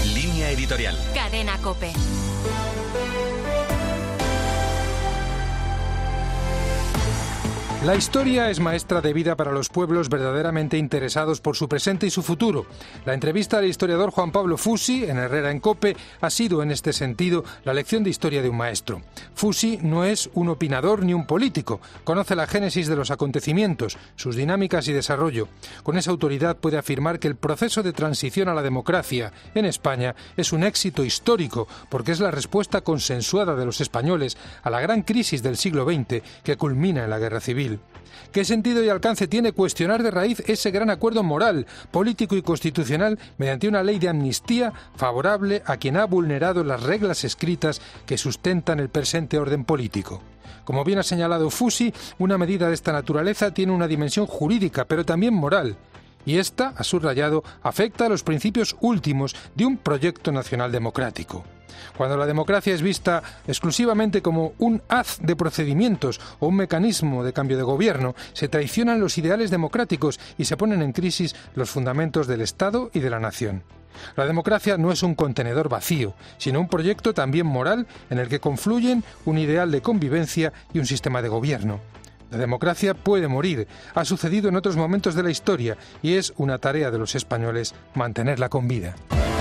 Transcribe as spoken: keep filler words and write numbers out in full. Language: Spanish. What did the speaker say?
Línea editorial. Cadena COPE. La historia es maestra de vida para los pueblos verdaderamente interesados por su presente y su futuro. La entrevista al historiador Juan Pablo Fusi en Herrera en COPE ha sido, en este sentido, la lección de historia de un maestro. Fusi no es un opinador ni un político. Conoce la génesis de los acontecimientos, sus dinámicas y desarrollo. Con esa autoridad puede afirmar que el proceso de transición a la democracia en España es un éxito histórico, porque es la respuesta consensuada de los españoles a la gran crisis del siglo veinte que culmina en la Guerra Civil. ¿Qué sentido y alcance tiene cuestionar de raíz ese gran acuerdo moral, político y constitucional mediante una ley de amnistía favorable a quien ha vulnerado las reglas escritas que sustentan el presente orden político? Como bien ha señalado Fusi, una medida de esta naturaleza tiene una dimensión jurídica, pero también moral. Y esta, ha subrayado, afecta a los principios últimos de un proyecto nacional democrático. Cuando la democracia es vista exclusivamente como un haz de procedimientos o un mecanismo de cambio de gobierno, se traicionan los ideales democráticos y se ponen en crisis los fundamentos del Estado y de la nación. La democracia no es un contenedor vacío, sino un proyecto también moral en el que confluyen un ideal de convivencia y un sistema de gobierno. La democracia puede morir, ha sucedido en otros momentos de la historia y es una tarea de los españoles mantenerla con vida.